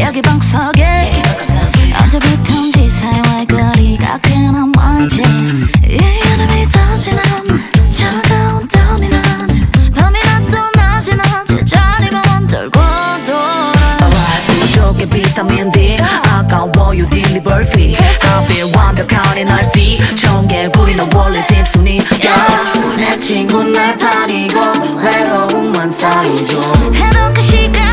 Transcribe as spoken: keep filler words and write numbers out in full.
여기 방석에 언제부턴지 사이와의 거리가 꽤나 멀지. 이 이름이 터지는 차가운 땀이 나는 밤이나 또 낮이나 제자리만 돌고 돌아. 부족해 비타민 D 아까워요 딜리버리 fee 하필 완벽한 이 날씨 청개구리는 원래 집순이 yeah. 내 친구 날 파리고 외로움만 쌓이죠. 해놓고 시간